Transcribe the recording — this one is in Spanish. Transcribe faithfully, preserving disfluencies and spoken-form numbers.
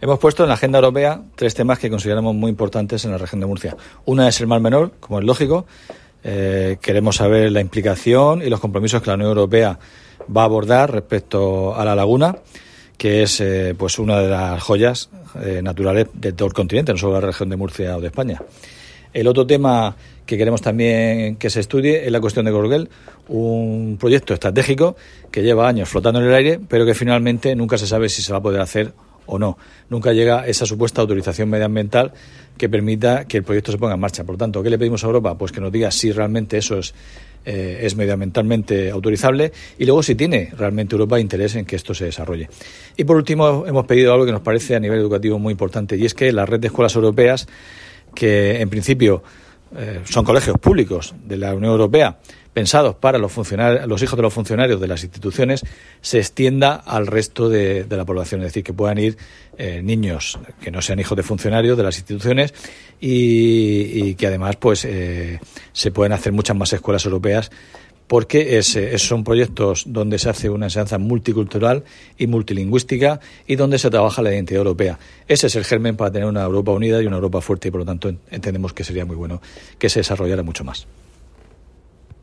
Hemos puesto en la agenda europea tres temas que consideramos muy importantes en la región de Murcia. Una es el Mar Menor, como es lógico. Eh, queremos saber la implicación y los compromisos que la Unión Europea va a abordar respecto a la laguna, que es eh, pues una de las joyas eh, naturales de todo el continente, no solo de la región de Murcia o de España. El otro tema que queremos también que se estudie es la cuestión de Gorguel, un proyecto estratégico que lleva años flotando en el aire, pero que finalmente nunca se sabe si se va a poder hacer o no. Nunca llega esa supuesta autorización medioambiental que permita que el proyecto se ponga en marcha. Por lo tanto, ¿qué le pedimos a Europa? Pues que nos diga si realmente eso es, eh, es medioambientalmente autorizable y luego si tiene realmente Europa interés en que esto se desarrolle. Y por último, hemos pedido algo que nos parece a nivel educativo muy importante, y es que la red de escuelas europeas, que en principio eh, son colegios públicos de la Unión Europea, pensados para los funcionarios, los hijos de los funcionarios de las instituciones, se extienda al resto de, de la población, es decir, que puedan ir eh, niños que no sean hijos de funcionarios de las instituciones y, y que además pues eh, se pueden hacer muchas más escuelas europeas, porque es, es, son proyectos donde se hace una enseñanza multicultural y multilingüística y donde se trabaja la identidad europea. Ese es el germen para tener una Europa unida y una Europa fuerte, y por lo tanto entendemos que sería muy bueno que se desarrollara mucho más.